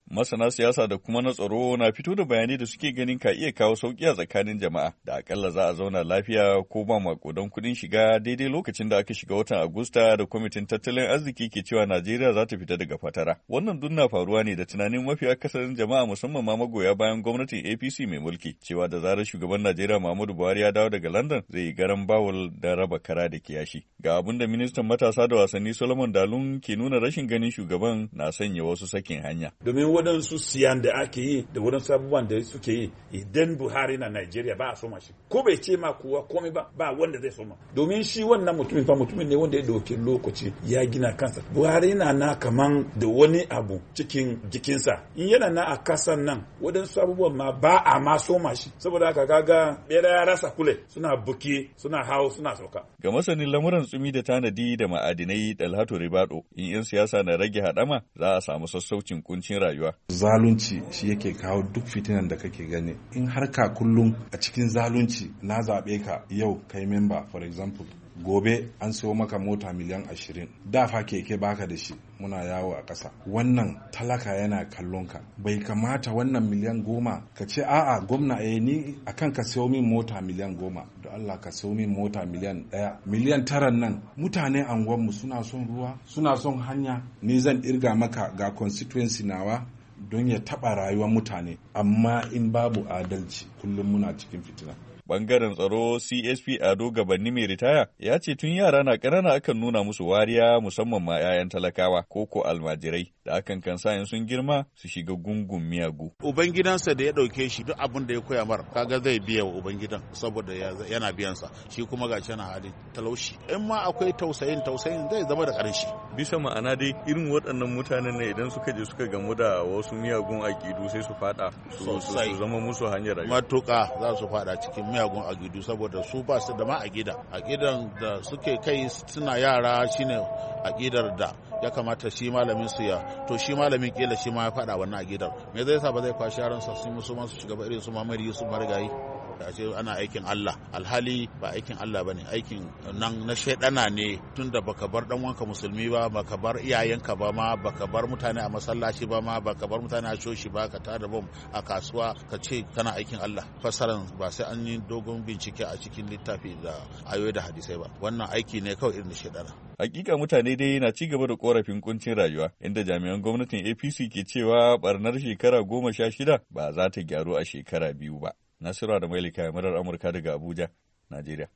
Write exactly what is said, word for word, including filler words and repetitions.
Masana siyasa da kuma na tsaro na fito da bayanai da suke ganin ka iya kawo sauki a tsakanin jama'a da akalla za a zauna lafiya ko ba makudan kuɗin shiga daidai lokacin da aka shiga watan Agusta da kwamitin tattalin arziki ke cewa Najeriya za ta fita daga fatara. Wannan duk na faruwa ne da tunanin mafi akasarin jama'a musamman ma magoya bayan gwamnatin A P C mai mulki cewa da zarar shugaban Najeriya Muhammadu Buhari ya dawo daga London zai yi garan bawul da raba kara da kiyashi. Ga abin da ministan matasa da wasanni Solomon Dalun ke nuna rashin ganin shugaban na sanya wasu sakin hanya. Domin waɗansu siyan da ake yi da waɗansu abubuwan da suke yi idan Buhari na Najeriya ba a soma shi. Ko bai ce ma kowa komai ba ba wanda zai soma. Domin shi wannan mutumin fa mutumin ne wanda ya dauke lokaci ya gina kansa. Buhari na na kaman da wani abu cikin jikinsa. In yana na a kasan nan waɗansu abubuwan ma ba a ma soma shi. Saboda haka kaga bera ya rasa kule suna buki suna hawo suna sauka. Ga masanin lamuran tsumi da tanadi da ma'adinai Dalhatu Ribado in 'yan siyasa na rage haɗama za a samu sassaucin kuncin rayuwa. Zalunci shi yake kawo duk fitinan da kake gani. In har ka kullum a cikin zalunci na zaɓe ka yau kai memba for example. Gobe an sayo maka mota miliyan ashirin da fa keke baka da shi muna yawo a ƙasa wannan talaka yana kallon ka bai kamata wannan miliyan goma ka ce a'a gwamna eh ni akan ka sayo min mota miliyan goma da Allah ka sayo min mota miliyan ɗaya miliyan taran nan mutane anguwanmu suna son ruwa suna son hanya ni zan irga maka ga constituency nawa don ya taɓa rayuwar mutane amma in babu adalci kullum muna cikin fitina. Bangaren tsaro C S P Ado Gabanni mai ritaya ya ce tun yara na ƙanana akan nuna musu wariya musamman ma 'ya'yan talakawa ko ko almajirai da akan kan sa sun girma su shiga gungun miyagu. Ubangidansa da ya ɗauke shi duk abin da ya koya mar kaga zai biya wa ubangidan saboda yana biyansa shi kuma ga yana halin talaushi. In ma akwai tausayin tausayin zai zama da ƙarshe. Bisa ma'ana dai irin waɗannan mutanen ne idan suka je suka gamu da wasu miyagun aƙidu sai su faɗa su zama musu hanyar rayuwa. Matuƙa za su faɗa cikin miyagun aƙidu saboda su ba su da ma aƙida aƙidan da suke kai suna yara shine aƙidar da ya kamata shi malamin su ya to shi malamin kila shi ma ya faɗa wannan aƙidar me zai sa ba zai kwashi yaran sa su musu masu shiga irin su Muhammadu Yusuf Marigayi da ce ana aikin Allah alhali ba aikin Allah bane aikin nan na shaidana ne tunda baka bar dan wanka musulmi ba baka bar iyayenka ba ma baka bar mutane a masallaci ba ma baka bar mutane a coci ba ka tada bom a kasuwa ka ce kana aikin Allah fasaran ba sai an yi dogon bincike a cikin littafi da ayoyi da hadisai ba wannan aiki ne kawai irin shaidana. Hakika mutane dai na ci gaba da korafin kuncin rayuwa inda jami'an gwamnatin A P C ke cewa barnar shekara goma sha shida ba za ta gyaru a shekara biyu ba. Nasiru da Mailika murar Amurka daga Abuja, Najeriya.